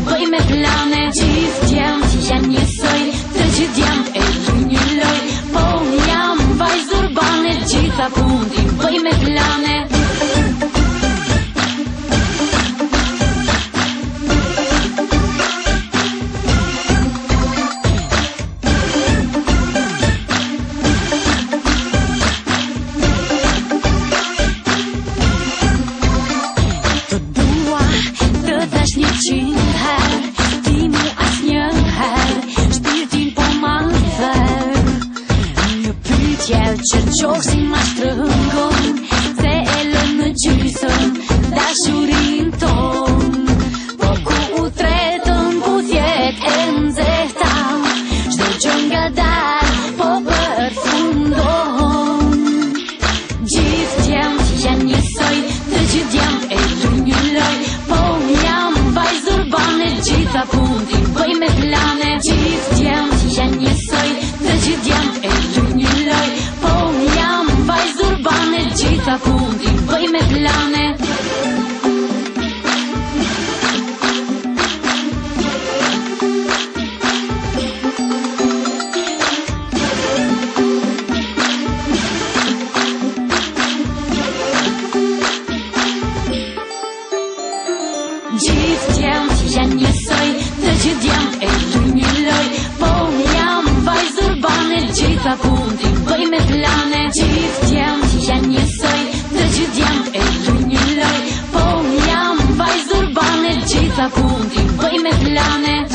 bëj me plane. Gjithë jam si janë njësoj, të gjithë jam e du një loj. Po jam vajzë urbane, gjitha punë ti bëj me plane. Që qohë si ma shtrëngon, se e lën në gjysën dashurin ton. Po ku u tretën ku thjet e nxehta, çdo gjë nga dal po përfundon. Gjithë jam si janë njësoj, të gjithë jam e du një loj. Po jam vajzë urbane, gjitha punë ti bëj me plane. Gjithë jam si janë njësoj, të gjithë jam e du një loj. Gjitha punë ti bëj me plane. Gjithë jam si janë njësoj, të gjithë jam e du një loj. Po jam vajzë urbane, gjitha punë ti bëj me plane. Gjithë jam si janë njësoj, të gjithë jam e du një loj. Po jam vajzë urbane, gjitha punë ti bëj me plane.